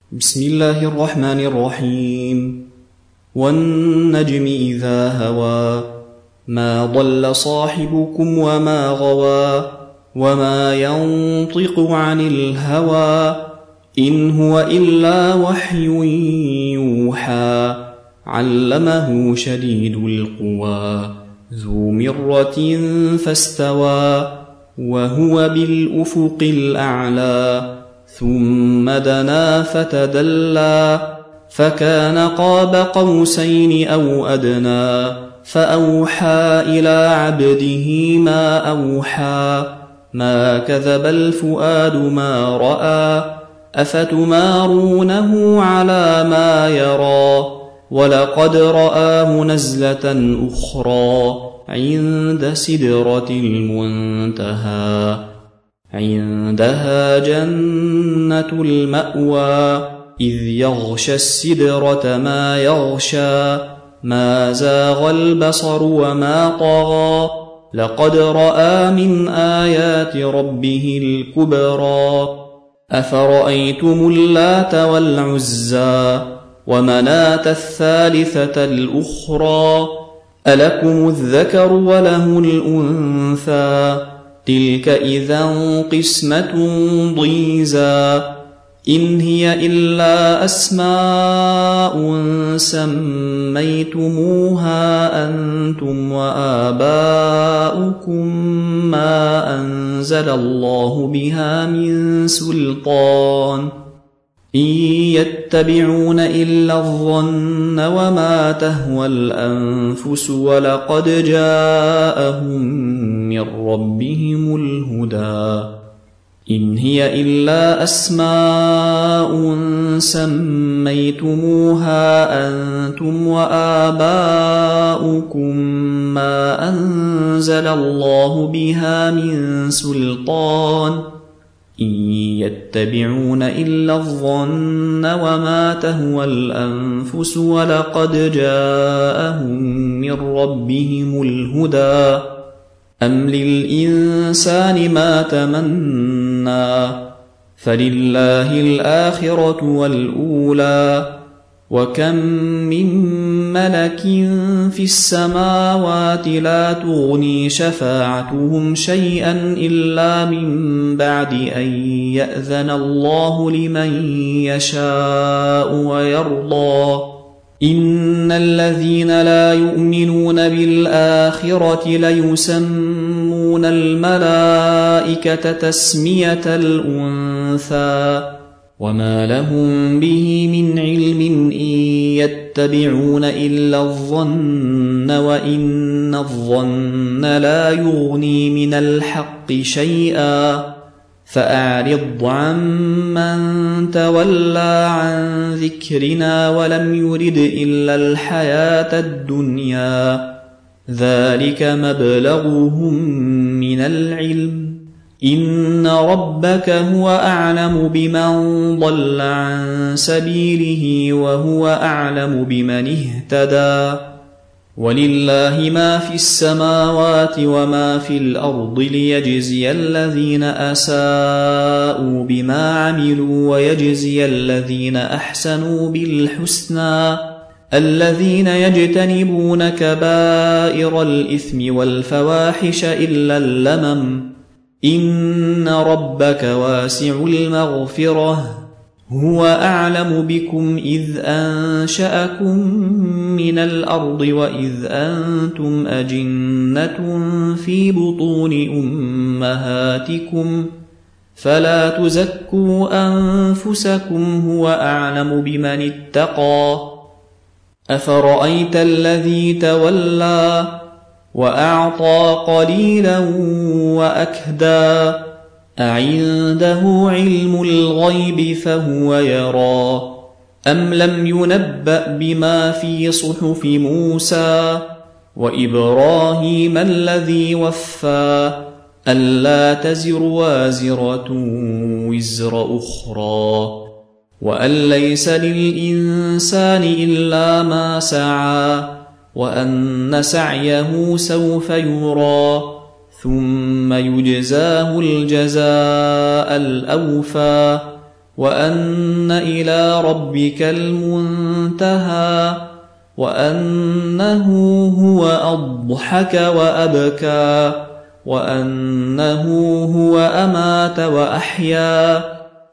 بسم الله الرحمن الرحيم. والنجم إذا هوى ما ضل صاحبكم وما غوى وما ينطق عن الهوى إن هو إلا وحي يوحى علمه شديد القوى ذو مرة فاستوى وهو بالأفق الأعلى ثم دنا فتدلى فكان قاب قوسين أو أدنى فأوحى إلى عبده ما أوحى ما كذب الفؤاد ما رأى أفتمارونه على ما يرى ولقد رآه نزلة أخرى عند سدرة المنتهى عندها جنة المأوى إذ يغشى السدرة ما يغشى ما زاغ البصر وما طغى لقد رأى من آيات ربه الكبرى أفرأيتم اللات والعزى ومناة الثالثة الأخرى ألكم الذكر وله الأنثى تلك إذا قسمة ضيزى إن هي إلا أسماء سميتموها أنتم وآباؤكم ما أنزل الله بها من سلطان إن يتبعون إلا الظن وما تهوى الأنفس ولقد جاءهم من ربهم الهدى إن هي إلا أسماء سميتموها أنتم وآباؤكم ما أنزل الله بها من سلطان إن يتبعون إلا الظن وما تهوى الأنفس ولقد جاءهم من ربهم الهدى أم للإنسان ما تمنى فلله الآخرة والأولى وكم من ملك في السماوات لا تغني شفاعتهم شيئا إلا من بعد أن يأذن الله لمن يشاء ويرضى إن الذين لا يؤمنون بالآخرة ليسمون الملائكة تسمية الأنثى وما لهم به من علم إن يتبعون إلا الظن وإن الظن لا يغني من الحق شيئا فأعرض عمن تولى عن ذكرنا ولم يرد إلا الحياة الدنيا ذلك مبلغهم من العلم إن ربك هو أعلم بمن ضل عن سبيله وهو أعلم بمن اهتدى ولله ما في السماوات وما في الأرض ليجزي الذين أساءوا بما عملوا ويجزي الذين أحسنوا بالحسنى الذين يجتنبون كبائر الإثم والفواحش إلا اللمم إن ربك واسع المغفرة هو أعلم بكم إذ أنشأكم من الأرض وإذ أنتم أجنة في بطون أمهاتكم فلا تزكوا أنفسكم هو أعلم بمن اتقى أفرأيت الذي تولى وأعطى قليلا وأكدى أعنده علم الغيب فهو يرى أم لم ينبأ بما في صحف موسى وإبراهيم الذي وفى ألا تزر وازرة وزر أخرى وأن ليس للإنسان إلا ما سعى وأن سعيه سوف يرى ثم يجزاه الجزاء الأوفى وأن إلى ربك المنتهى وأنه هو أضحك وأبكى وأنه هو أمات وأحيا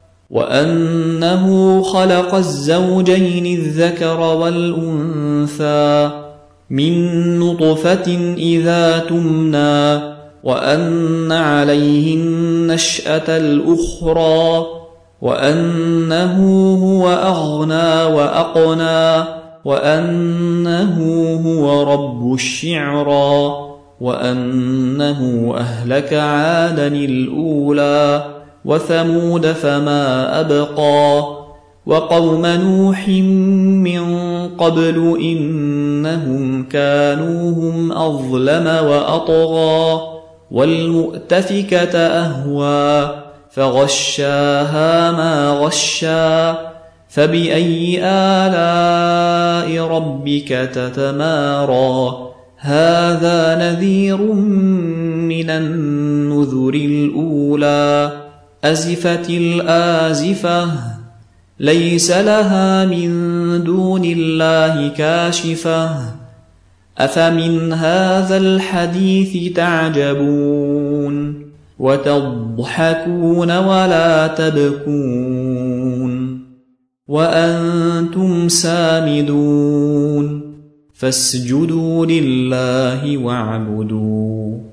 وأنه خلق الزوجين الذكر والأنثى من نطفة إذا تمنى وأن عليه النشأة الأخرى وأنه هو أغنى وأقنى وأنه هو رب الشعرى وأنه أهلك عادا الأولى وثمود فما أبقى وقوم نوح من قبل إنهم كانوا هم أظلم وأطغى والمؤتفكة أهوى فغشاها ما غشى فبأي آلاء ربك تتمارى هذا نذير من النذر الأولى أزفت الآزفة ليس لها من دون الله كاشفة أفمن هذا الحديث تعجبون وتضحكون ولا تبكون وأنتم سامدون فاسجدوا لله واعبدوا